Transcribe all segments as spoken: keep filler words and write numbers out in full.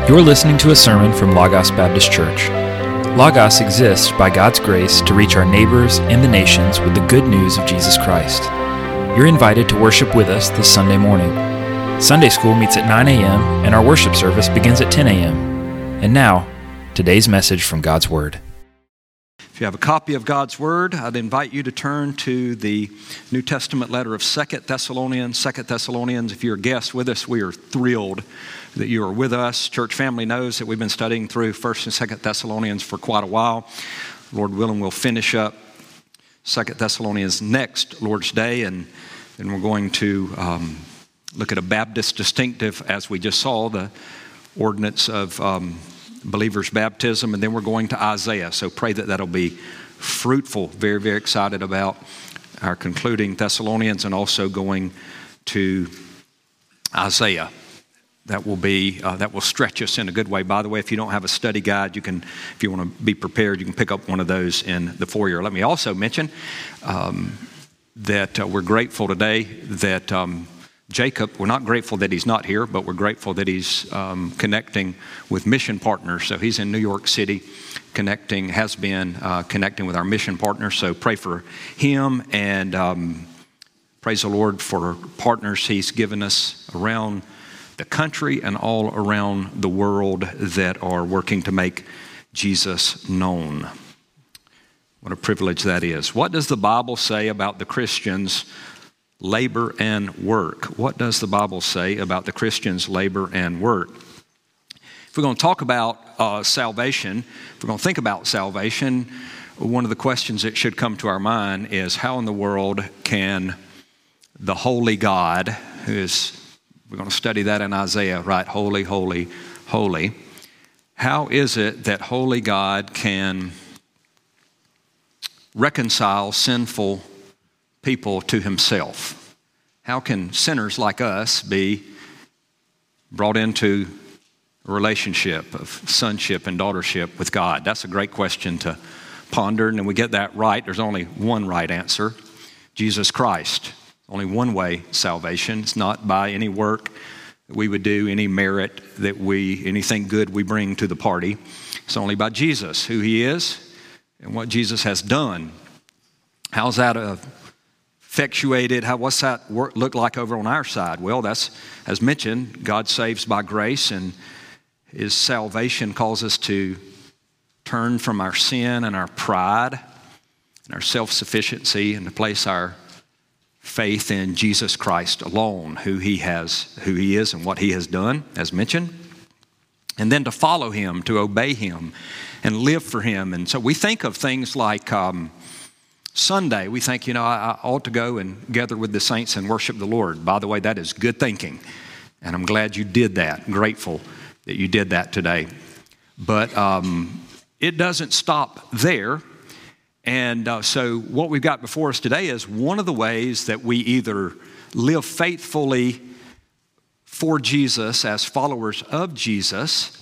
You're listening to a sermon from Logos Baptist Church. Logos exists by God's grace to reach our neighbors and the nations with the good news of Jesus Christ. You're invited to worship with us this Sunday morning. Sunday school meets at nine a.m. and our worship service begins at ten a.m. And now, today's message from God's Word. If you have a copy of God's Word, I'd invite you to turn to the New Testament letter of Second Thessalonians. Second Thessalonians, if you're a guest with us, we are thrilled that you are with us. Church family knows that we've been studying through First and Second Thessalonians for quite a while. Lord willing, we'll finish up Second Thessalonians next Lord's Day, and then we're going to um, look at a Baptist distinctive, as we just saw, the ordinance of um, believers' baptism, and then we're going to Isaiah. So pray that that'll be fruitful. Very, very excited about our concluding Thessalonians and also going to Isaiah. That will be uh, that will stretch us in a good way. By the way, if you don't have a study guide, you can, if you want to be prepared, you can pick up one of those in the foyer. Let me also mention um, that uh, we're grateful today that um, Jacob, we're not grateful that he's not here, but we're grateful that he's um, connecting with mission partners. So he's in New York City, connecting, has been uh, connecting with our mission partners. So pray for him and um, praise the Lord for partners he's given us around the country and all around the world that are working to make Jesus known. What a privilege that is. What does the Bible say about the Christians' labor and work? What does the Bible say about the Christians' labor and work? If we're going to talk about uh, salvation, if we're going to think about salvation, one of the questions that should come to our mind is how in the world can the holy God, who is, we're going to study that in Isaiah, right? Holy, holy, holy. How is it that holy God can reconcile sinful people to himself? How can sinners like us be brought into a relationship of sonship and daughtership with God? That's a great question to ponder, and when we get that right, there's only one right answer: Jesus Christ. Only one way salvation. It's not by any work that we would do, any merit that we, anything good we bring to the party. It's only by Jesus, who he is and what Jesus has done. How's that uh, effectuated? How, what's that work look like over on our side? Well, that's, as mentioned, God saves by grace, and his salvation calls us to turn from our sin and our pride and our self-sufficiency and to place our faith in Jesus Christ alone, who he has, who he is and what he has done, as mentioned, and then to follow him, to obey him, and live for him. And so we think of things like um, Sunday. We think, you know, I, I ought to go and gather with the saints and worship the Lord. By the way, that is good thinking, and I'm glad you did that. I'm grateful that you did that today. But um, it doesn't stop there. And uh, so what we've got before us today is one of the ways that we either live faithfully for Jesus as followers of Jesus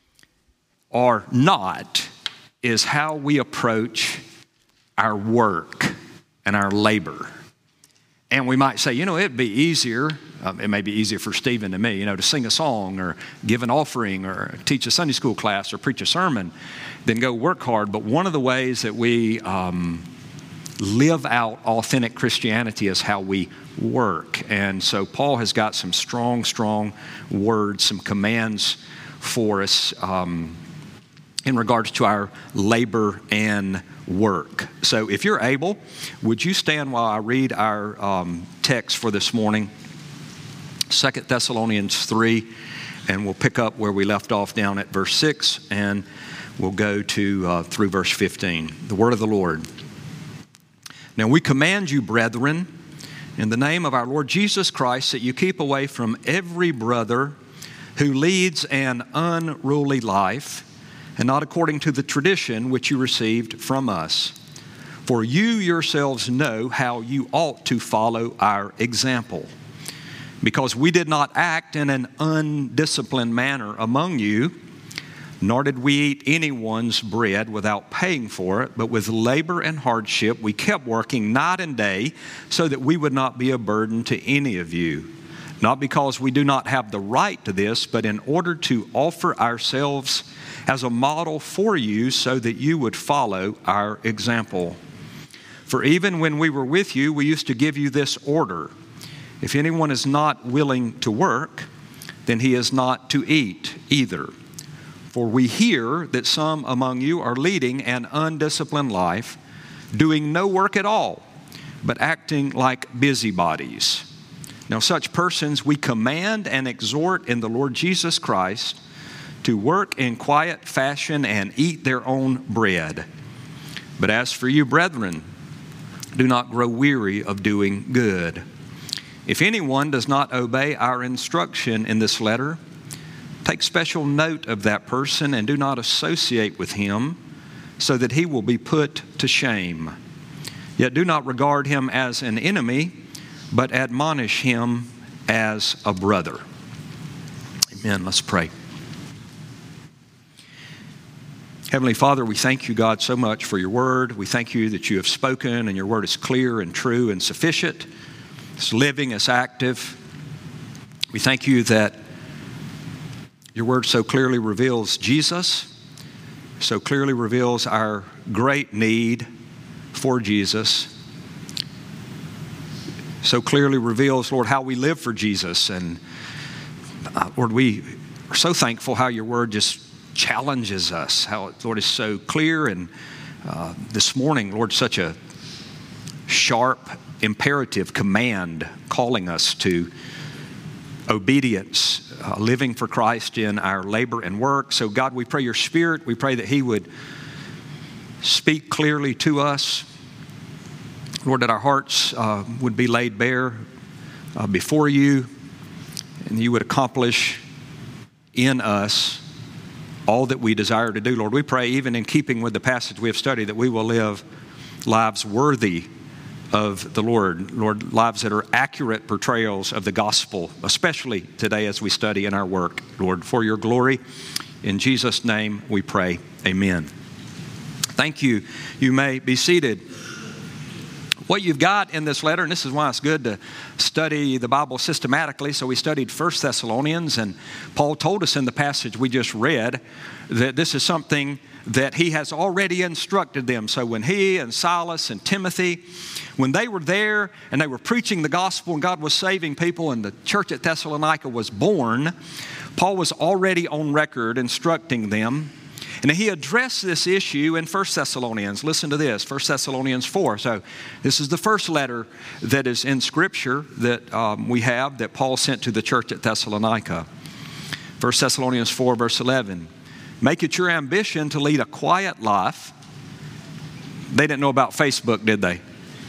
or not, is how we approach our work and our labor. And we might say, you know, it'd be easier, um, it may be easier for Stephen than me, you know, to sing a song or give an offering or teach a Sunday school class or preach a sermon than go work hard. But one of the ways that we um, live out authentic Christianity is how we work. And so Paul has got some strong, strong words, some commands for us um, in regards to our labor and work. So if you're able, would you stand while I read our um, text for this morning, Second Thessalonians three, and we'll pick up where we left off down at verse six, and we'll go to uh, through verse fifteen. The word of the Lord. Now we command you, brethren, in the name of our Lord Jesus Christ, that you keep away from every brother who leads an unruly life, and not according to the tradition which you received from us. For you yourselves know how you ought to follow our example. Because we did not act in an undisciplined manner among you, nor did we eat anyone's bread without paying for it, but with labor and hardship we kept working night and day, so that we would not be a burden to any of you. not because we do not have the right to this, but in order to offer ourselves as a model for you so that you would follow our example. For even when we were with you, we used to give you this order: if anyone is not willing to work, then he is not to eat either. For we hear that some among you are leading an undisciplined life, doing no work at all, but acting like busybodies. Now such persons we command and exhort in the Lord Jesus Christ to work in quiet fashion and eat their own bread. But as for you, brethren, do not grow weary of doing good. If anyone does not obey our instruction in this letter, take special note of that person and do not associate with him, so that he will be put to shame. Yet do not regard him as an enemy, but admonish him as a brother. Amen. Let's pray. Heavenly Father, we thank you, God, so much for your word. We thank you that you have spoken and your word is clear and true and sufficient. It's living, it's active. We thank you that your word so clearly reveals Jesus, so clearly reveals our great need for Jesus, so clearly reveals, Lord, how we live for Jesus. And uh, Lord, we are so thankful how your word just challenges us, how it, Lord, is so clear. And uh, this morning, Lord, such a sharp, imperative command calling us to obedience, uh, living for Christ in our labor and work. So God, we pray your Spirit, we pray that he would speak clearly to us. Lord, that our hearts uh, would be laid bare uh, before you, and you would accomplish in us all that we desire to do. Lord, we pray, even in keeping with the passage we have studied, that we will live lives worthy of the Lord. Lord, lives that are accurate portrayals of the gospel, especially today as we study in our work. Lord, for your glory, in Jesus' name we pray. Amen. Thank you. You may be seated. What you've got in this letter, and this is why it's good to study the Bible systematically. So we studied First Thessalonians, and Paul told us in the passage we just read that this is something that he has already instructed them. So when he and Silas and Timothy, when they were there and they were preaching the gospel and God was saving people and the church at Thessalonica was born, Paul was already on record instructing them. And he addressed this issue in First Thessalonians. Listen to this, First Thessalonians four. So this is the first letter that is in Scripture that um, we have that Paul sent to the church at Thessalonica. First Thessalonians four, verse eleven. Make it your ambition to lead a quiet life. They didn't know about Facebook, did they?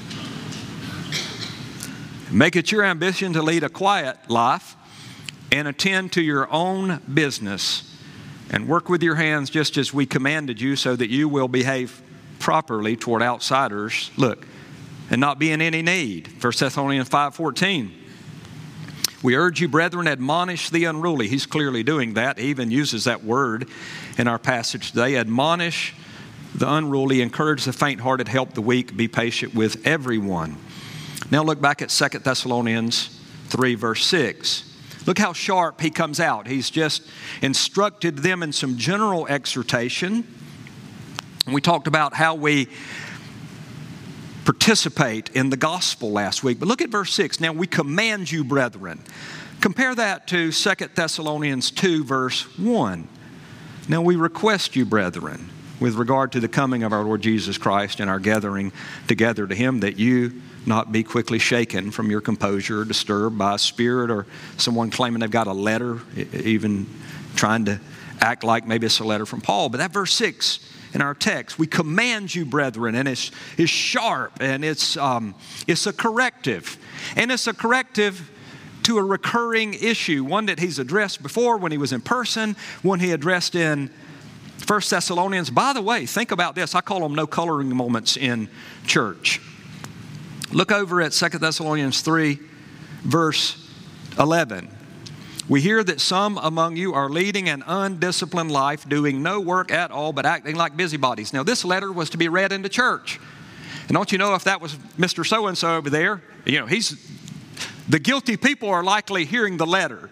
Make it your ambition to lead a quiet life and attend to your own business and work with your hands just as we commanded you, so that you will behave properly toward outsiders. Look, and not be in any need. First Thessalonians five fourteen. We urge you, brethren, admonish the unruly. He's clearly doing that. He even uses that word in our passage today. Admonish the unruly, encourage the faint-hearted, help the weak, be patient with everyone. Now look back at Second Thessalonians three, verse six. Look how sharp he comes out. He's just instructed them in some general exhortation. We talked about how we participate in the gospel last week. But look at verse six. Now we command you, brethren. Compare that to Second Thessalonians two, verse one. Now we request you, brethren, with regard to the coming of our Lord Jesus Christ and our gathering together to him, that you not be quickly shaken from your composure or disturbed by a spirit or someone claiming they've got a letter, even trying to act like maybe it's a letter from Paul. But that verse six in our text, we command you, brethren, and it's, it's sharp, and it's, um, it's a corrective. And it's a corrective to a recurring issue, one that he's addressed before when he was in person, one he addressed in First Thessalonians. By the way, think about this. I call them no coloring moments in church. Look over at Second Thessalonians three, verse eleven. We hear that some among you are leading an undisciplined life, doing no work at all, but acting like busybodies. Now, this letter was to be read into church. And don't you know, if that was Mister So-and-so over there, you know, he's The guilty people are likely hearing the letter.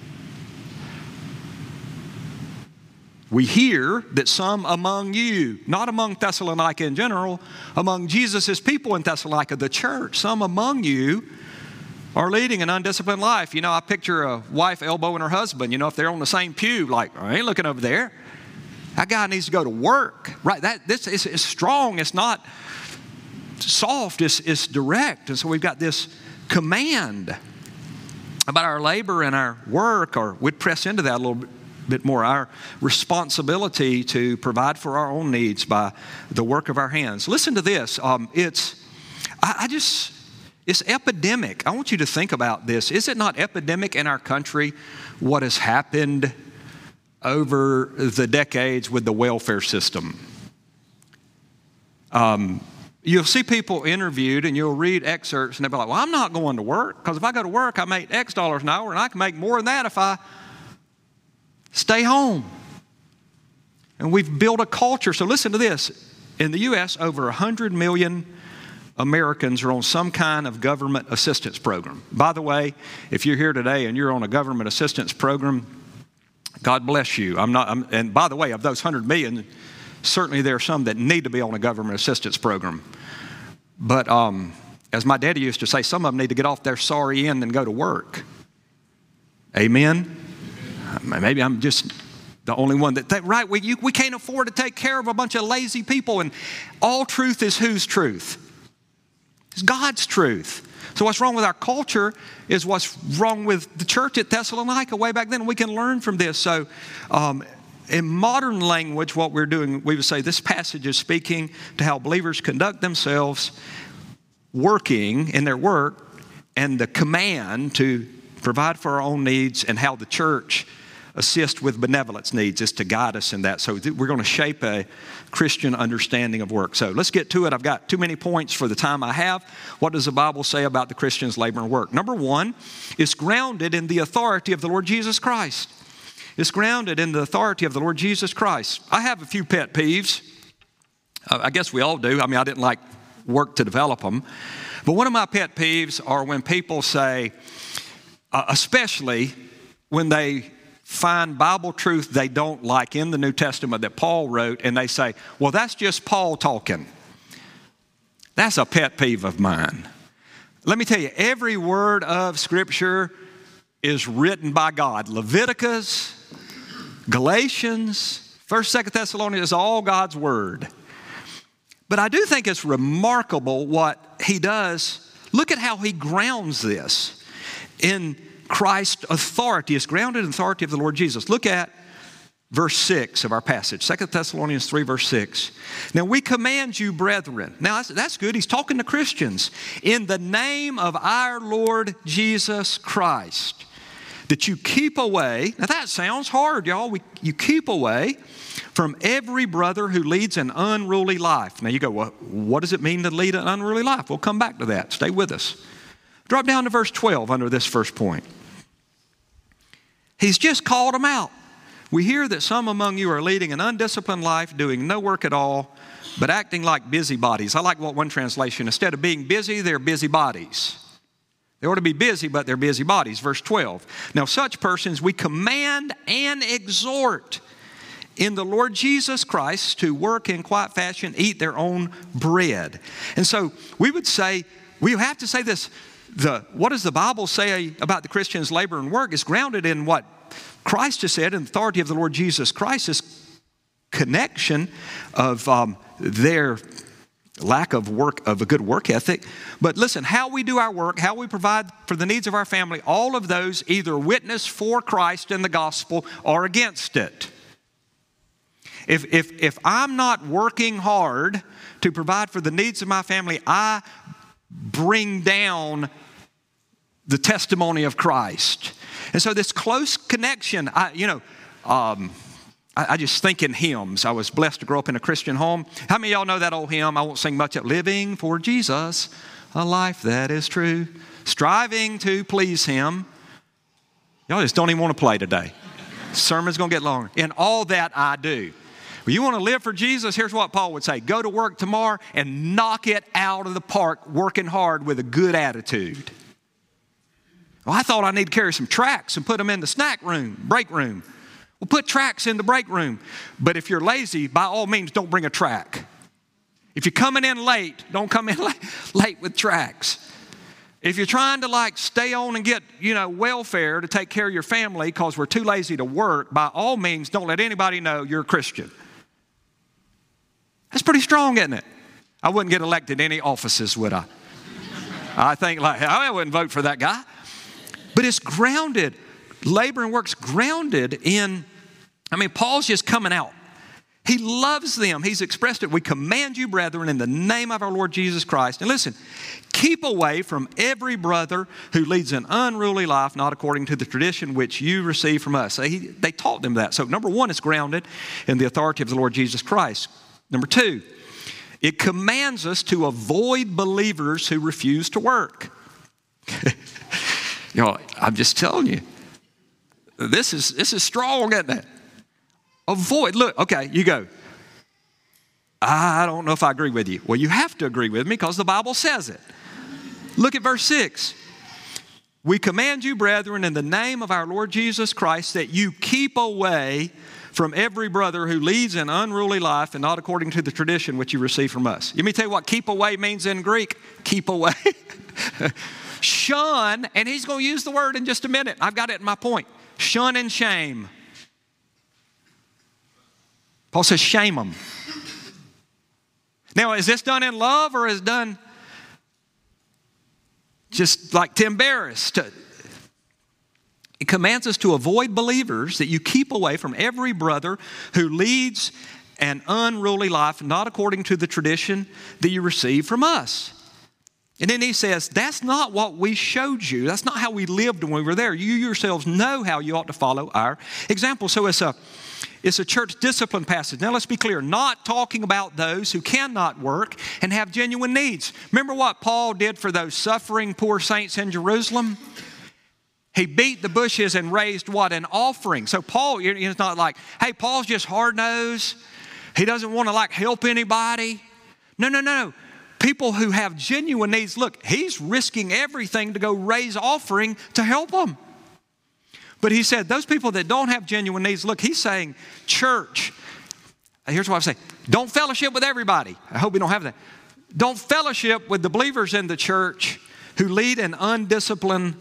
We hear that some among you, not among Thessalonica in general, among Jesus' people in Thessalonica, the church, some among you are leading an undisciplined life. You know, I picture a wife elbowing her husband, you know, if they're on the same pew, like, I ain't looking over there. That guy needs to go to work, right? That this is, is strong. It's not soft. It's, it's direct. And so we've got this command about our labor and our work, or we'd press into that a little bit. bit more, our responsibility to provide for our own needs by the work of our hands. Listen to this. Um, it's, I, I just, it's epidemic. I want you to think about this. Is it not epidemic in our country what has happened over the decades with the welfare system? Um, you'll see people interviewed and you'll read excerpts and they'll be like, well, I'm not going to work because if I go to work, I make X dollars an hour and I can make more than that if I stay home. And we've built a culture. So listen to this. In the U S, over one hundred million Americans are on some kind of government assistance program. By the way, if you're here today and you're on a government assistance program, God bless you. I'm not. I'm, and by the way, of those one hundred million, certainly there are some that need to be on a government assistance program. But um, as my daddy used to say, some of them need to get off their sorry end and go to work. Amen? Maybe I'm just the only one that, that right, we, you, we can't afford to take care of a bunch of lazy people. And all truth is whose truth? It's God's truth. So what's wrong with our culture is what's wrong with the church at Thessalonica way back then. We can learn from this. So um, in modern language, what we're doing, we would say this passage is speaking to how believers conduct themselves working in their work and the command to provide for our own needs and how the church assist with benevolence needs is to guide us in that. So we're going to shape a Christian understanding of work. So let's get to it. I've got too many points for the time I have. What does the Bible say about the Christian's labor and work? Number one, it's grounded in the authority of the Lord Jesus Christ. It's grounded in the authority of the Lord Jesus Christ. I have a few pet peeves. Uh, I guess we all do. I mean, I didn't like work to develop them. But one of my pet peeves are when people say, uh, especially when they find Bible truth they don't like in the New Testament that Paul wrote, and they say, well, that's just Paul talking. That's a pet peeve of mine. Let me tell you, every word of Scripture is written by God. Leviticus, Galatians, First, Second Thessalonians is all God's word. But I do think it's remarkable what he does. Look at how he grounds this in Christ's authority. Is grounded in the authority of the Lord Jesus. Look at verse six of our passage, Second Thessalonians three, verse six. Now we command you, brethren. Now that's, that's good. He's talking to Christians. In the name of our Lord Jesus Christ, that you keep away. Now that sounds hard, y'all. We, you keep away from every brother who leads an unruly life. Now you go, well, what does it mean to lead an unruly life? We'll come back to that. Stay with us. Drop down to verse twelve under this first point. He's just called them out. We hear that some among you are leading an undisciplined life, doing no work at all, but acting like busybodies. I like what one translation, instead of being busy, they're busybodies. They ought to be busy, but they're busybodies. Verse twelve. Now such persons we command and exhort in the Lord Jesus Christ to work in quiet fashion, eat their own bread. And so we would say, we have to say this, the, what does the Bible say about the Christian's labor and work is grounded in what Christ has said in the authority of the Lord Jesus Christ, this connection of um, their lack of work, of a good work ethic. But listen, how we do our work, how we provide for the needs of our family, all of those either witness for Christ in the gospel or against it. If, if, if I'm not working hard to provide for the needs of my family, I bring down the testimony of Christ. And so this close connection, I, you know, um, I, I just think in hymns. I was blessed to grow up in a Christian home. How many of y'all know that old hymn? I won't sing much of it. Living for Jesus, a life that is true, striving to please Him. Y'all just don't even want to play today. The sermon's going to get longer. In all that I do. Well, you want to live for Jesus? Here's what Paul would say. Go to work tomorrow and knock it out of the park, working hard with a good attitude. Well, I thought I need to carry some tracts and put them in the snack room, break room. Well, put tracts in the break room. But if you're lazy, by all means, don't bring a tract. If you're coming in late, don't come in late, late with tracts. If you're trying to like stay on and get, you know, welfare to take care of your family because we're too lazy to work, by all means, don't let anybody know you're a Christian. That's pretty strong, isn't it? I wouldn't get elected any offices, would I? I think like, I wouldn't vote for that guy. But it's grounded. Labor and work's grounded in, I mean, Paul's just coming out. He loves them. He's expressed it. We command you, brethren, in the name of our Lord Jesus Christ. And listen, keep away from every brother who leads an unruly life, not according to the tradition which you receive from us. They, they taught them that. So number one, it's grounded in the authority of the Lord Jesus Christ. Number two, it commands us to avoid believers who refuse to work. You know, I'm just telling you, this is, this is strong, isn't it? Avoid. Look, okay, you go, I don't know if I agree with you. Well, you have to agree with me because the Bible says it. Look at verse six. We command you, brethren, in the name of our Lord Jesus Christ, that you keep away from every brother who leads an unruly life and not according to the tradition which you receive from us. Let me tell you what keep away means in Greek. Keep away. Shun, and he's going to use the word in just a minute. I've got it in my point. Shun and shame. Paul says shame them. Now, is this done in love or is it done just like to embarrass? To, it commands us to avoid believers, that you keep away from every brother who leads an unruly life, not according to the tradition that you receive from us. And then he says, that's not what we showed you. That's not how we lived when we were there. You yourselves know how you ought to follow our example. So it's a, it's a church discipline passage. Now let's be clear, not talking about those who cannot work and have genuine needs. Remember what Paul did for those suffering poor saints in Jerusalem? He beat the bushes and raised what? An offering. So Paul, it's not like, hey, Paul's just hard-nosed. He doesn't want to like help anybody. No, no, no. People who have genuine needs, look, he's risking everything to go raise offering to help them. But he said, those people that don't have genuine needs, look, he's saying, church, here's what I'm saying, don't fellowship with everybody. I hope we don't have that. Don't fellowship with the believers in the church who lead an undisciplined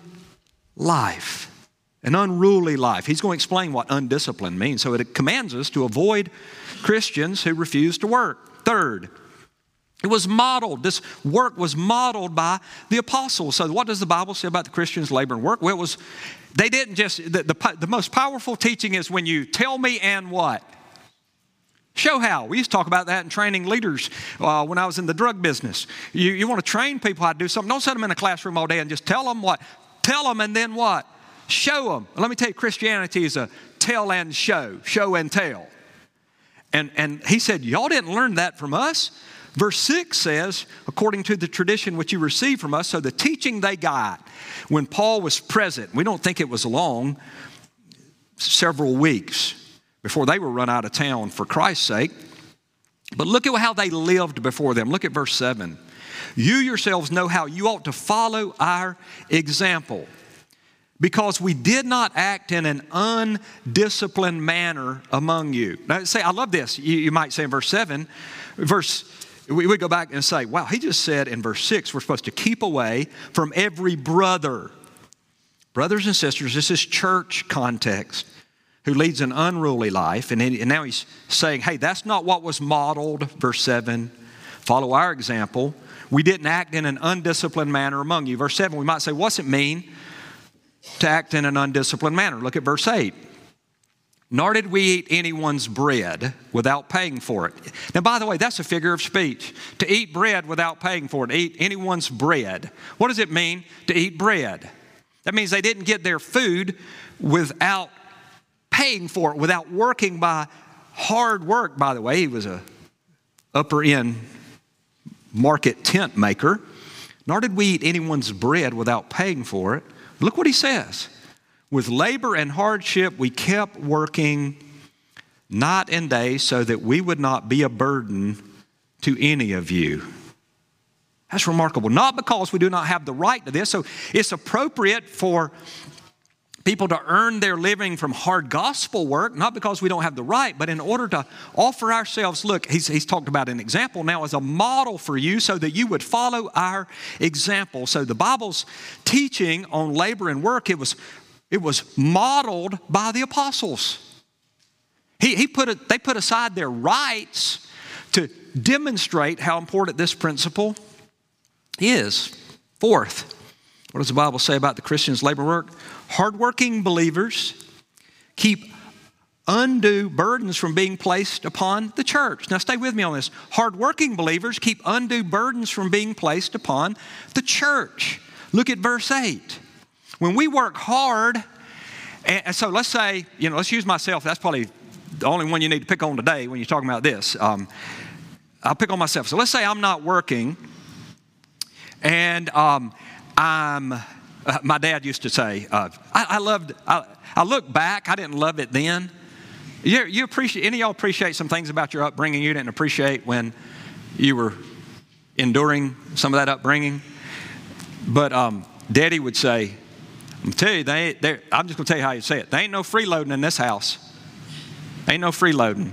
life, an unruly life. He's going to explain what undisciplined means. So it commands us to avoid Christians who refuse to work. Third, it was modeled. This work was modeled by the apostles. So what does the Bible say about the Christians' labor and work? Well, it was, they didn't just, the, the, the most powerful teaching is when you tell me and what? Show how. We used to talk about that in training leaders uh, when I was in the drug business. You, you want to train people how to do something. Don't set them in a classroom all day and just tell them what? Tell them and then what? Show them. Let me tell you, Christianity is a tell and show, show and tell. And, and he said, y'all didn't learn that from us. Verse six says, according to the tradition which you received from us, so the teaching they got when Paul was present, we don't think it was long, several weeks before they were run out of town for Christ's sake. But look at how they lived before them. Look at verse seven. You yourselves know how you ought to follow our example, because we did not act in an undisciplined manner among you. Now say, I love this. You, you might say in verse seven, verse We would go back and say, wow, he just said in verse six, we're supposed to keep away from every brother. Brothers and sisters, this is church context, who leads an unruly life. And, he, and now he's saying, hey, that's not what was modeled, verse seven. Follow our example. We didn't act in an undisciplined manner among you. Verse seven, we might say, what's it mean to act in an undisciplined manner? Look at verse eight. Nor did we eat anyone's bread without paying for it. Now, by the way, that's a figure of speech. To eat bread without paying for it, to eat anyone's bread. What does it mean to eat bread? That means they didn't get their food without paying for it, without working by hard work. By the way, he was a upper end market tent maker. Nor did we eat anyone's bread without paying for it. Look what he says. With labor and hardship, we kept working night and day so that we would not be a burden to any of you. That's remarkable. Not because we do not have the right to this. So it's appropriate for people to earn their living from hard gospel work, not because we don't have the right, but in order to offer ourselves. Look, he's, he's talked about an example now as a model for you so that you would follow our example. So the Bible's teaching on labor and work, it was, it was modeled by the apostles. He, he put a, they put aside their rights to demonstrate how important this principle is. Fourth, what does the Bible say about the Christian's labor work? Hardworking believers keep undue burdens from being placed upon the church. Now stay with me on this. Hardworking believers keep undue burdens from being placed upon the church. Look at verse eight. When we work hard, and so let's say, you know, let's use myself. That's probably the only one you need to pick on today when you're talking about this. Um, I'll pick on myself. So let's say I'm not working, and um, I'm. Uh, my dad used to say, uh, I, I loved. I, I look back. I didn't love it then. You, you appreciate any of y'all appreciate some things about your upbringing you didn't appreciate when you were enduring some of that upbringing. But um, Daddy would say, "I'm gonna tell you, they ain't, I'm just gonna tell you how you say it. There ain't no freeloading in this house. Ain't no freeloading."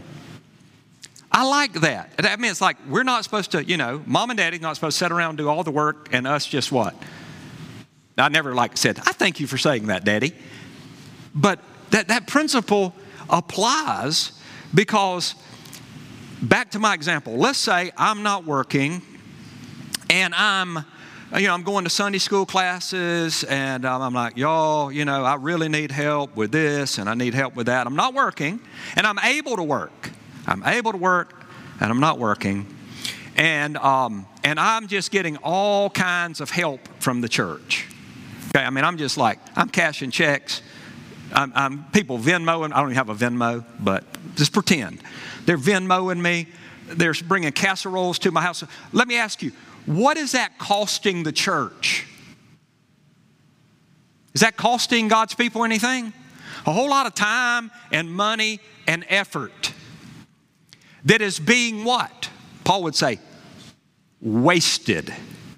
I like that. I mean, it's like we're not supposed to, you know, Mom and Daddy's not supposed to sit around and do all the work and us just what? I never like said, I thank you for saying that, Daddy. But that, that principle applies because, back to my example, let's say I'm not working and I'm, you know, I'm going to Sunday school classes and um, I'm like, y'all, you know, I really need help with this and I need help with that. I'm not working and I'm able to work. I'm able to work and I'm not working. And, um, and I'm just getting all kinds of help from the church. Okay, I mean, I'm just like, I'm cashing checks. I'm, I'm people Venmoing. I don't even have a Venmo, but just pretend. They're Venmoing me. They're bringing casseroles to my house. Let me ask you, what is that costing the church? Is that costing God's people anything? A whole lot of time and money and effort that is being what? Paul would say, wasted.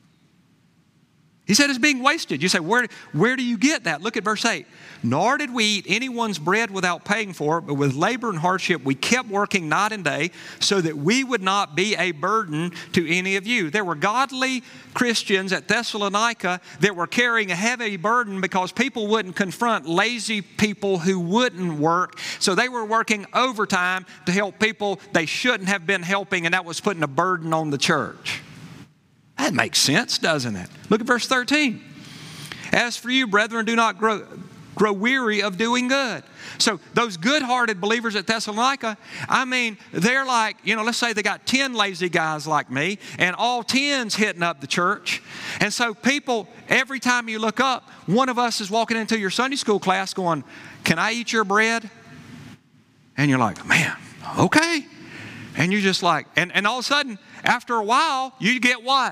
He said it's being wasted. You say, where, where do you get that? Look at verse eight. Nor did we eat anyone's bread without paying for it, but with labor and hardship we kept working night and day so that we would not be a burden to any of you. There were godly Christians at Thessalonica that were carrying a heavy burden because people wouldn't confront lazy people who wouldn't work. So they were working overtime to help people they shouldn't have been helping, and that was putting a burden on the church. That makes sense, doesn't it? Look at verse thirteen. As for you, brethren, do not grow, grow weary of doing good. So those good-hearted believers at Thessalonica, I mean, they're like, you know, let's say they got ten lazy guys like me, and all ten's hitting up the church. And so people, every time you look up, one of us is walking into your Sunday school class going, can I eat your bread? And you're like, man, okay. And you're just like, and, and all of a sudden, after a while, you get what?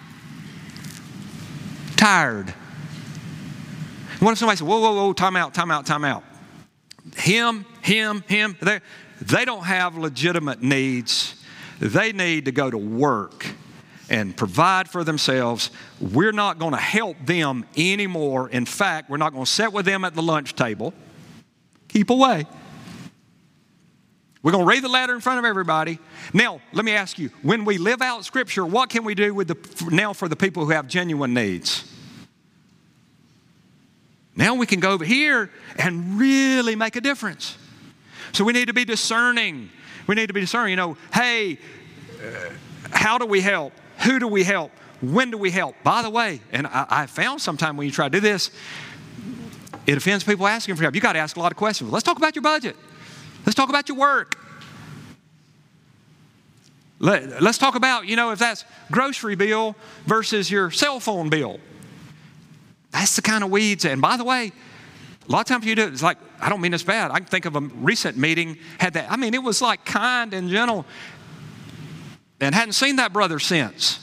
Tired. What if somebody says, whoa, whoa, whoa, time out, time out, time out. Him, him, him, they don't have legitimate needs. They need to go to work and provide for themselves. We're not going to help them anymore. In fact, we're not going to sit with them at the lunch table. Keep away. We're going to read the letter in front of everybody. Now, let me ask you, when we live out Scripture, what can we do with the now for the people who have genuine needs? Now we can go over here and really make a difference. So we need to be discerning. We need to be discerning. You know, hey, uh, how do we help? Who do we help? When do we help? By the way, and I, I found sometime when you try to do this, it offends people asking for help. You got to ask a lot of questions. Let's talk about your budget. Let's talk about your work. Let, let's talk about, you know, if that's grocery bill versus your cell phone bill. That's the kind of weeds. And by the way, a lot of times you do it, it's like, I don't mean it's bad. I can think of a recent meeting had that. I mean, it was like kind and gentle, and hadn't seen that brother since.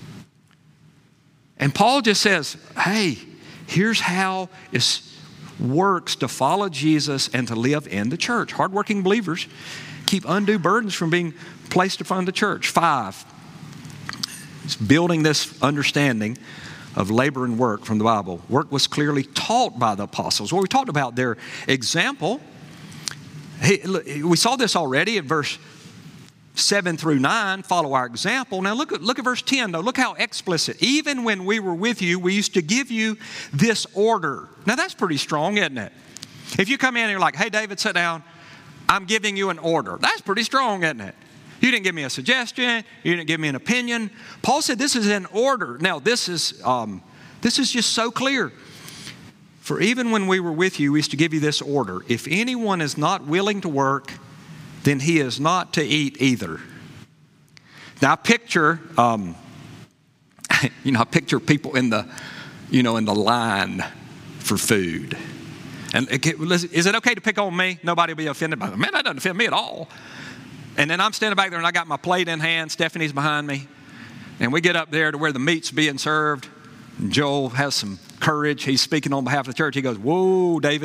And Paul just says, hey, here's how it works to follow Jesus and to live in the church. Hardworking believers keep undue burdens from being placed upon the church. Five, It's building this understanding of labor and work from the Bible. Work was clearly taught by the apostles. Well, we talked about their example. Hey, we saw this already in verse seven through nine, follow our example. Now look at, look at verse ten though. Look how explicit. Even when we were with you, we used to give you this order. Now that's pretty strong, isn't it? If you come in and you're like, hey David, sit down. I'm giving you an order. That's pretty strong, isn't it? You didn't give me a suggestion. You didn't give me an opinion. Paul said this is an order. Now this is, um, this is just so clear. For even when we were with you, we used to give you this order. If anyone is not willing to work, then he is not to eat either. Now picture, um, you know, I picture people in the, you know, in the line for food. And is it okay to pick on me? Nobody will be offended by that. Man, that doesn't offend me at all. And then I'm standing back there and I got my plate in hand. Stephanie's behind me. And we get up there to where the meat's being served. And Joel has some courage. He's speaking on behalf of the church. He goes, whoa, David.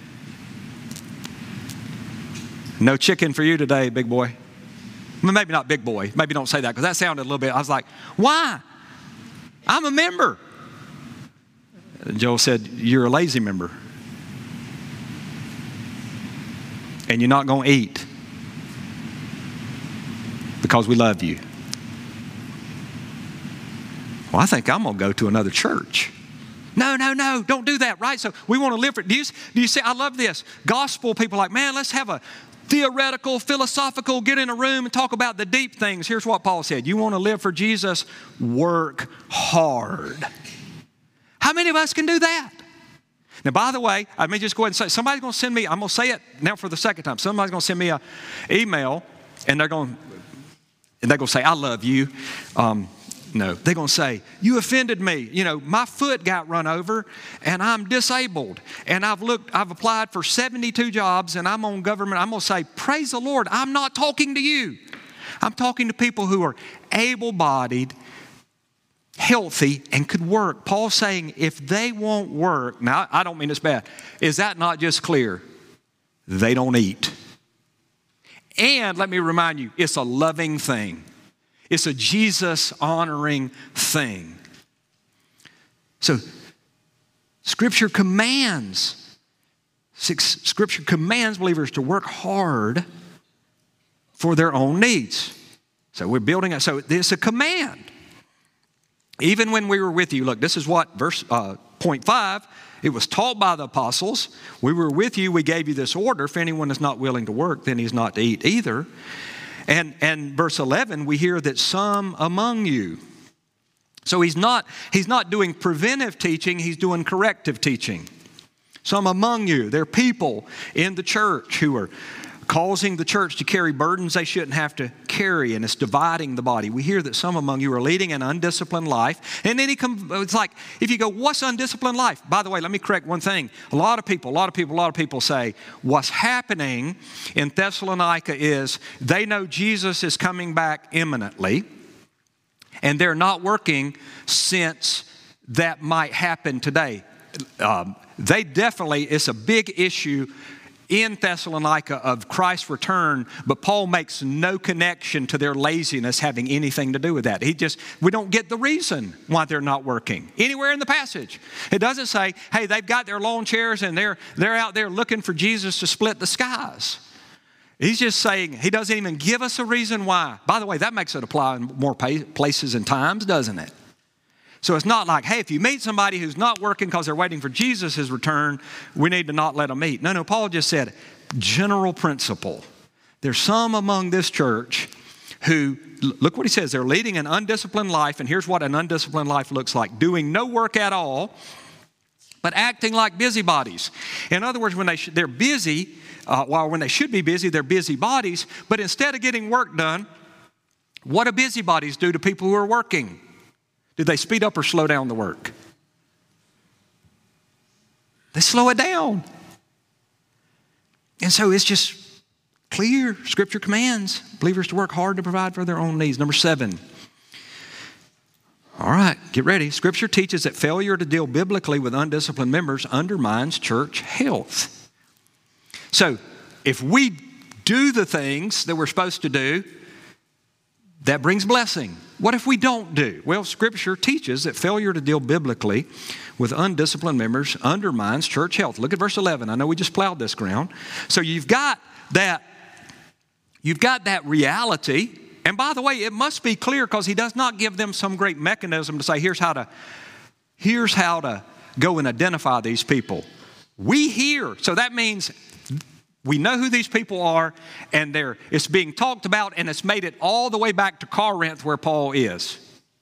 No chicken for you today, big boy. Well, maybe not big boy. Maybe don't say that because that sounded a little bit. I was like, why? I'm a member. And Joel said, you're a lazy member. And you're not going to eat because we love you. Well, I think I'm going to go to another church. No, no, no, don't do that, right? So we want to live for it. Do you, do you see, I love this. Gospel people are like, man, let's have a theoretical, philosophical, get in a room and talk about the deep things. Here's what Paul said. You want to live for Jesus? Work hard. How many of us can do that? Now, by the way, I may just go ahead and say, somebody's going to send me, I'm going to say it now for the second time. Somebody's going to send me an email and they're going, and they're going to say, I love you. Um, No, they're going to say, you offended me. You know, my foot got run over and I'm disabled. And I've looked, I've applied for seventy-two jobs and I'm on government. I'm going to say, praise the Lord, I'm not talking to you. I'm talking to people who are able-bodied, healthy, and could work. Paul's saying if they won't work, now I don't mean it's bad. Is that not just clear? They don't eat. And let me remind you, it's a loving thing. It's a Jesus-honoring thing. So, Scripture commands, Scripture commands believers to work hard for their own needs. So we're building it. So it's a command. Even when we were with you, look, this is what verse uh, point five. It was taught by the apostles. We were with you. We gave you this order. If anyone is not willing to work, then he's not to eat either. And, and verse eleven, we hear that some among you. So he's not, he's not doing preventive teaching, he's doing corrective teaching. Some among you, there are people in the church who are causing the church to carry burdens they shouldn't have to carry, and it's dividing the body. We hear that some among you are leading an undisciplined life. And then he comes, it's like, if you go, what's undisciplined life? By the way, let me correct one thing. A lot of people, a lot of people, a lot of people say, what's happening in Thessalonica is they know Jesus is coming back imminently, and they're not working since that might happen today. Um, they definitely, it's a big issue in Thessalonica of Christ's return, but Paul makes no connection to their laziness having anything to do with that. He just, we don't get the reason why they're not working anywhere in the passage. It doesn't say, hey, they've got their lawn chairs and they're, they're out there looking for Jesus to split the skies. He's just saying, he doesn't even give us a reason why. By the way, that makes it apply in more places and times, doesn't it? So it's not like, hey, if you meet somebody who's not working because they're waiting for Jesus' return, we need to not let them eat. No, no, Paul just said, general principle. There's some among this church who, look what he says, they're leading an undisciplined life, and here's what an undisciplined life looks like. Doing no work at all, but acting like busybodies. In other words, when they sh- they're busy, uh, while when they should be busy, they're busybodies, but instead of getting work done, what do busybodies do to people who are working? Do they speed up or slow down the work? They slow it down. And so it's just clear. Scripture commands believers to work hard to provide for their own needs. Number seven. All right, get ready. Scripture teaches that failure to deal biblically with undisciplined members undermines church health. So if we do the things that we're supposed to do, that brings blessing. What if we don't do? Well, Scripture teaches that failure to deal biblically with undisciplined members undermines church health. Look at verse eleven. I know we just plowed this ground. So you've got that, you've got that reality. And by the way, it must be clear because he does not give them some great mechanism to say, here's how to, here's how to go and identify these people. We hear. So that means we know who these people are, and they're, it's being talked about, and it's made it all the way back to Corinth where Paul is.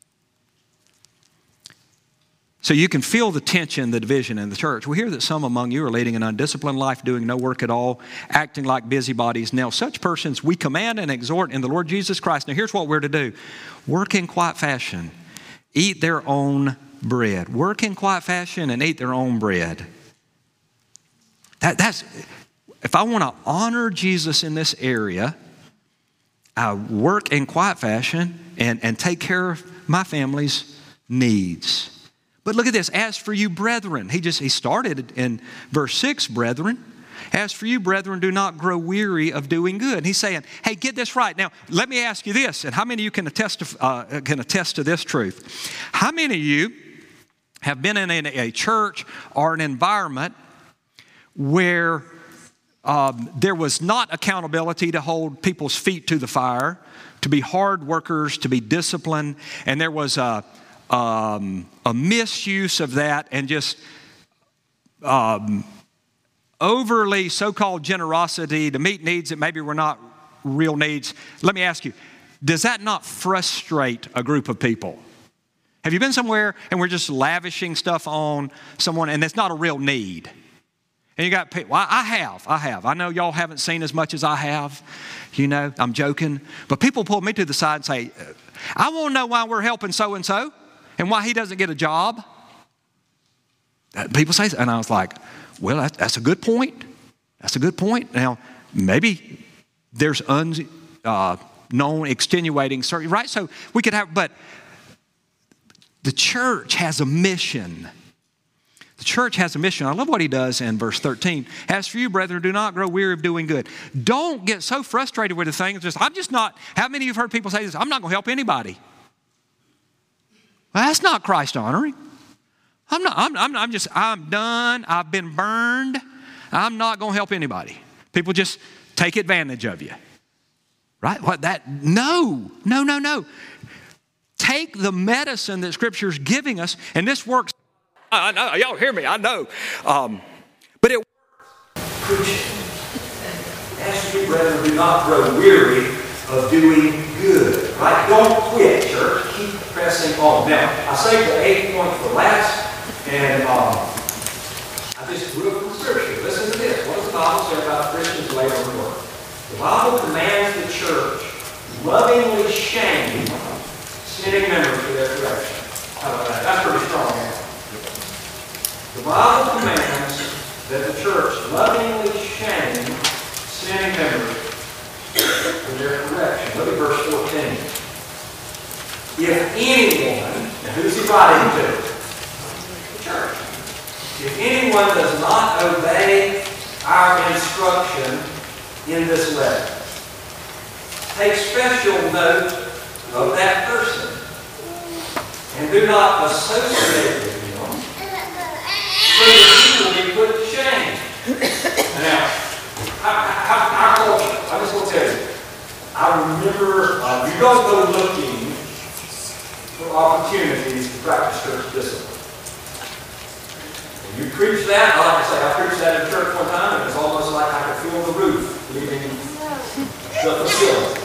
So you can feel the tension, the division in the church. We hear that some among you are leading an undisciplined life, doing no work at all, acting like busybodies. Now, such persons we command and exhort in the Lord Jesus Christ. Now, here's what we're to do. Work in quiet fashion. Eat their own bread. Work in quiet fashion and eat their own bread. That, that's, if I want to honor Jesus in this area, I work in quiet fashion and, and take care of my family's needs. But look at this. As for you, brethren, he just he started in verse six, brethren. As for you, brethren, do not grow weary of doing good. And he's saying, hey, get this right. Now, let me ask you this, and how many of you can attest to, uh, can attest to this truth? How many of you have been in a, a church or an environment where um, there was not accountability to hold people's feet to the fire, to be hard workers, to be disciplined, and there was a Um, a misuse of that and just um, overly so-called generosity to meet needs that maybe were not real needs. Let me ask you, does that not frustrate a group of people? Have you been somewhere and we're just lavishing stuff on someone and it's not a real need? And you got people, well, I have, I have. I know y'all haven't seen as much as I have, you know, I'm joking. But people pull me to the side and say, I want to know why we're helping so-and-so. And why he doesn't get a job? People say, and I was like, well, that's, that's a good point. That's a good point. Now, maybe there's unknown uh, extenuating, right? So we could have, but the church has a mission. The church has a mission. I love what he does in verse thirteen. As for you, brethren, do not grow weary of doing good. Don't get so frustrated with the things. Just, I'm just not, how many of you have heard people say this? I'm not going to help anybody. Well, that's not Christ honoring. I'm not, I'm, I'm, I'm just, I'm done. I've been burned. I'm not going to help anybody. People just take advantage of you. Right? What that, no, no, no, no. Take the medicine that Scripture's giving us, and this works. I know, y'all hear me, I know. Um, but it works. Preaching. As you, brethren, do not grow weary of doing good. Right? Don't quit, church. Keep pressing on. Now, I saved the eighth point for last, and um, I just grew up from Scripture. Listen to this. What does the Bible say about Christians' labor and work? The Bible commands the church lovingly shame sinning members for their correction. How about that? That's pretty strong. The Bible commands that the church lovingly shame sinning members for their correction. Look at verse fourteen. If anyone, now who's he writing to? The church. If anyone does not obey our instruction in this letter, take special note of that person and do not associate with him so that he will be put to shame. Now, our culture, I just want to tell you, I remember, uh, you don't go looking for opportunities to practice church discipline. When you preach that, I like to say, I preached that in church one time, and it's almost like I could feel the roof leaving the facility.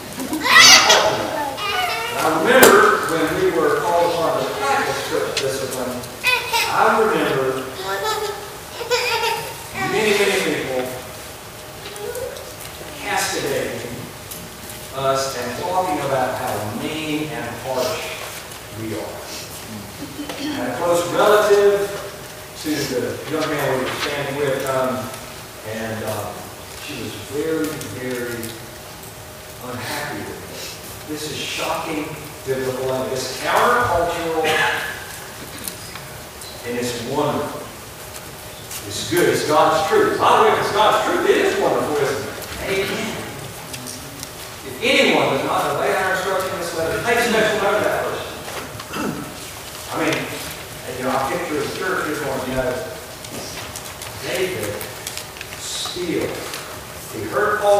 I remember when we were called upon to practice church discipline, I remember many, many people castigating us and talking about how mean and harsh we are. And a close relative to the young man we were standing with, um, and um, she was very, very unhappy with me. This is shocking biblical language. It's countercultural, and it's wonderful. It's good. It's God's truth. By the way, if it's God's truth, it is wonderful, isn't it? Amen. If anyone does not obey our instruction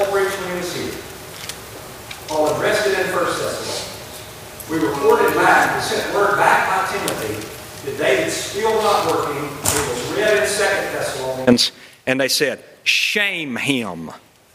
preached when he was here. Paul addressed it in First Thessalonians. We reported back, we sent word back by Timothy that David's still not working. It was read in Second Thessalonians. And they said, shame him.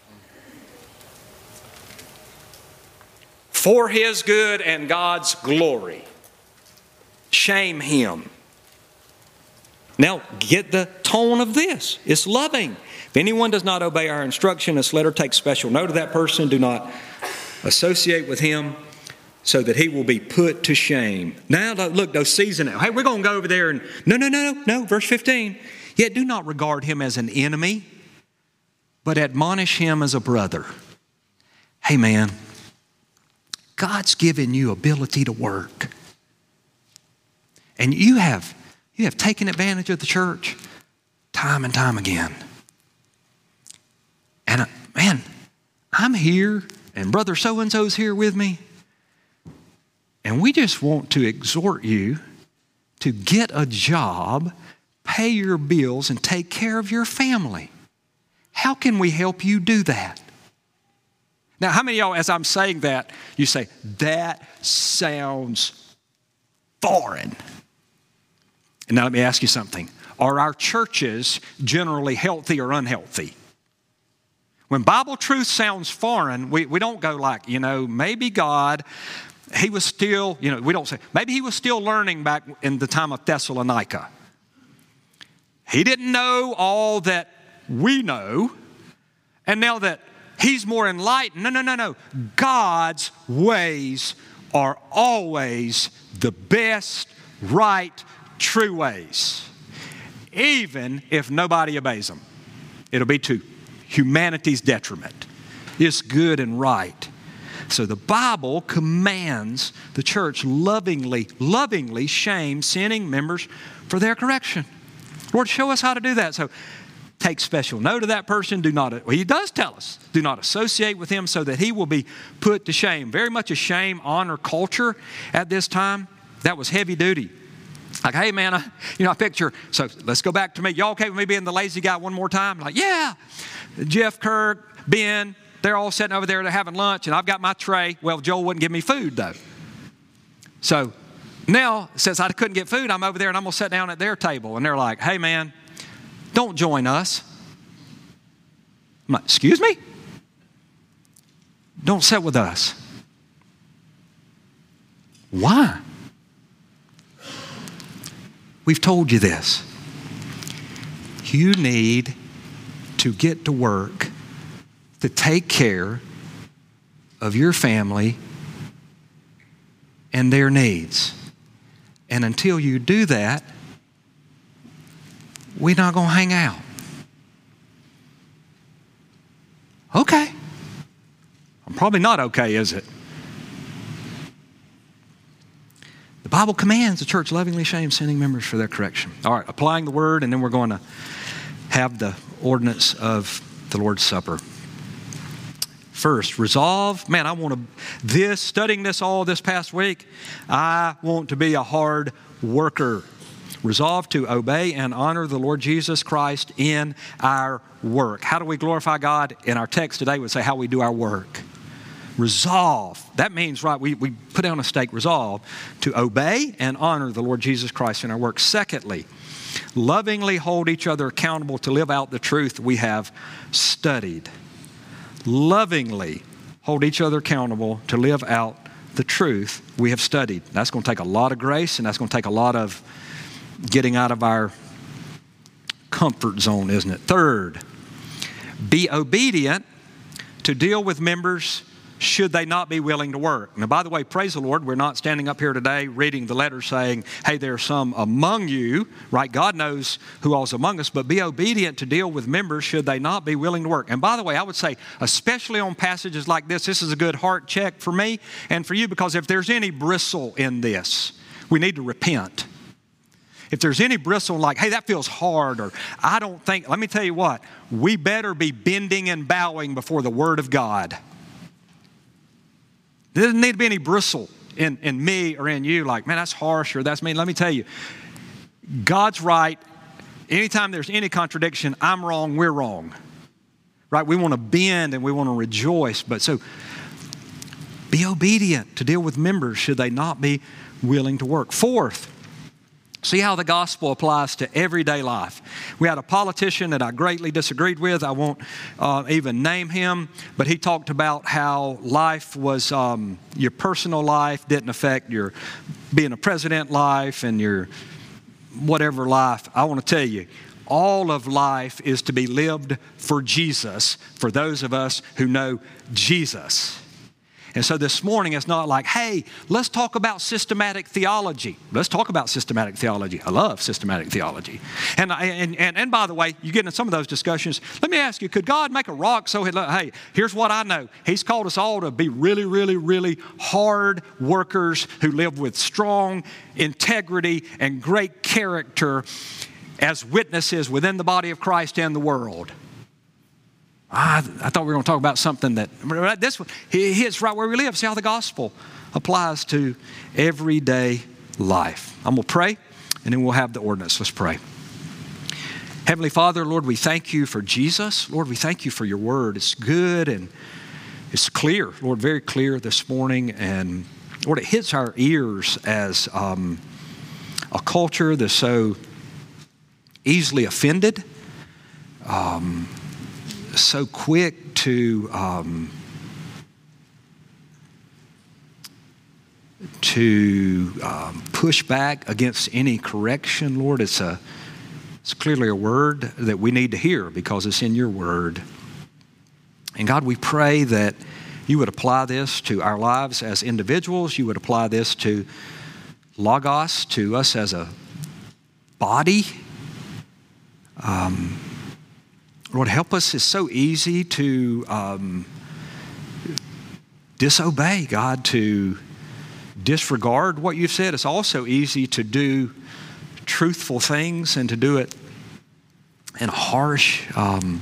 For his good and God's glory. Shame him. Now, get the tone of this. It's loving. If anyone does not obey our instruction, this letter takes special note of that person. Do not associate with him so that he will be put to shame. Now, look, those season out. Hey, we're going to go over there and, no, no, no, no, no, verse fifteen. Yet do not regard him as an enemy, but admonish him as a brother. Hey, man, God's given you ability to work. And you have, you have taken advantage of the church time and time again. And uh, man, I'm here and brother so-and-so's here with me. And we just want to exhort you to get a job, pay your bills, and take care of your family. How can we help you do that? Now, how many of y'all, as I'm saying that, you say, that sounds foreign? And now let me ask you something. Are our churches generally healthy or unhealthy? When Bible truth sounds foreign, we, we don't go like, you know, maybe God, he was still, you know, we don't say, maybe he was still learning back in the time of Thessalonica. He didn't know all that we know. And now that he's more enlightened, no, no, no, no. God's ways are always the best, right, true ways. Even if nobody obeys them. It'll be to humanity's detriment. It's good and right. So the Bible commands the church lovingly, lovingly shame sinning members for their correction. Lord, show us how to do that. So take special note of that person. Do not, well, he does tell us, do not associate with him so that he will be put to shame. Very much a shame honor culture at this time. That was heavy duty. Like, hey man, I, you know, I picture, so let's go back to me. Y'all okay with me being the lazy guy one more time? Like, yeah. Jeff, Kirk, Ben, they're all sitting over there, they're having lunch, and I've got my tray. Well, Joel wouldn't give me food though. So now, since I couldn't get food, I'm over there and I'm going to sit down at their table. And they're like, hey man, don't join us. I'm like, excuse me? Don't sit with us. Why? We've told you this. You need to get to work to take care of your family and their needs. And until you do that, we're not going to hang out. Okay. I'm probably not okay, is it? The Bible commands the church lovingly shame sinning members for their correction. All right, applying the word, and then we're going to have the ordinance of the Lord's Supper. First, resolve. Man, I want to, this, studying this all this past week, I want to be a hard worker. Resolve to obey and honor the Lord Jesus Christ in our work. How do we glorify God? In our text today, we say how we do our work. Resolve. That means, right, we, we put down a stake, resolve to obey and honor the Lord Jesus Christ in our work. Secondly, lovingly hold each other accountable to live out the truth we have studied. Lovingly hold each other accountable to live out the truth we have studied. That's going to take a lot of grace, and that's going to take a lot of getting out of our comfort zone, isn't it? Third, be obedient to deal with members should they not be willing to work. Now, by the way, praise the Lord, we're not standing up here today reading the letter saying, hey, there are some among you, right? God knows who all's among us, but be obedient to deal with members should they not be willing to work. And by the way, I would say, especially on passages like this, this is a good heart check for me and for you, because if there's any bristle in this, we need to repent. If there's any bristle like, hey, that feels hard, or I don't think, let me tell you what, we better be bending and bowing before the Word of God. There doesn't need to be any bristle in, in me or in you, like, man, that's harsh or that's mean. Let me tell you, God's right. Anytime there's any contradiction, I'm wrong, we're wrong. right? We want to bend and we want to rejoice. But so be obedient to deal with members should they not be willing to work. Fourth, see how the gospel applies to everyday life. We had a politician that I greatly disagreed with. I won't uh, even name him, but he talked about how life was, um, your personal life didn't affect your being a president life and your whatever life. I want to tell you, all of life is to be lived for Jesus, for those of us who know Jesus. And so this morning, it's not like, hey, let's talk about systematic theology. Let's talk about systematic theology. I love systematic theology. And, and, and, and by the way, you get into some of those discussions. Let me ask you, could God make a rock so, hey, here's what I know. He's called us all to be really, really, really hard workers who live with strong integrity and great character as witnesses within the body of Christ and the world. I, I thought we were going to talk about something that, this one, it hits right where we live. See how the gospel applies to everyday life. I'm going to pray, and then we'll have the ordinance. Let's pray. Heavenly Father, Lord, we thank you for Jesus. Lord, we thank you for your word. It's good and it's clear, Lord, very clear this morning. And Lord, it hits our ears as um, a culture that's so easily offended, um, so quick to um, to um, push back against any correction. Lord, it's a it's clearly a word that we need to hear because it's in your word. And God, we pray that you would apply this to our lives as individuals. You would apply this to Logos, to us as a body. Um, Lord, help us. It's so easy to um, disobey, God, to disregard what you've said. It's also easy to do truthful things and to do it in a harsh, um,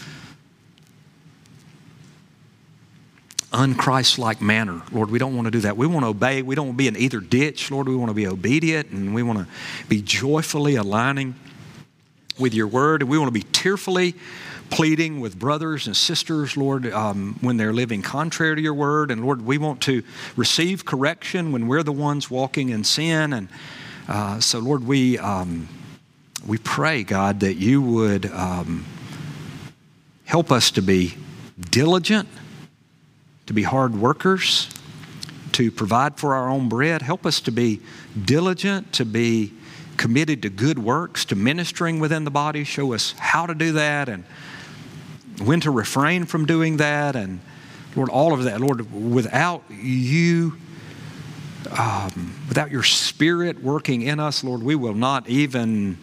un-Christ-like manner. Lord, we don't want to do that. We want to obey. We don't want to be in either ditch. Lord, we want to be obedient, and we want to be joyfully aligning with your word, and we want to be tearfully pleading with brothers and sisters, Lord, um, when they're living contrary to your word. And Lord, we want to receive correction when we're the ones walking in sin. And uh, so, Lord, we um, we pray, God, that you would um, help us to be diligent, to be hard workers, to provide for our own bread. Help us to be diligent, to be committed to good works, to ministering within the body. Show us how to do that and when to refrain from doing that. And Lord, all of that, Lord, without you, um, without your Spirit working in us, Lord, we will not even,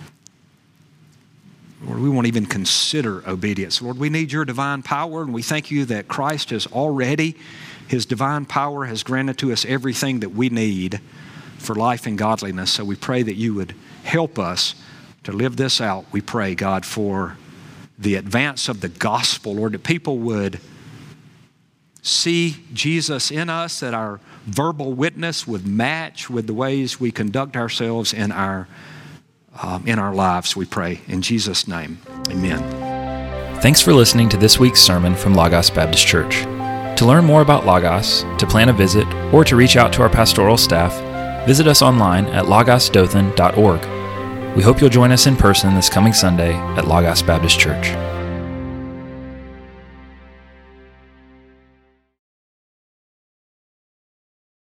Lord, we won't even consider obedience. Lord, we need your divine power, and we thank you that Christ has already, his divine power has granted to us everything that we need for life and godliness. So we pray that you would help us to live this out. We pray, God, for the advance of the gospel, Lord, that people would see Jesus in us, that our verbal witness would match with the ways we conduct ourselves in our um, in our lives, we pray. In Jesus' name, amen. Thanks for listening to this week's sermon from Logos Baptist Church. To learn more about Logos, to plan a visit, or to reach out to our pastoral staff, visit us online at logos dothan dot org. We hope you'll join us in person this coming Sunday at Logos Baptist Church.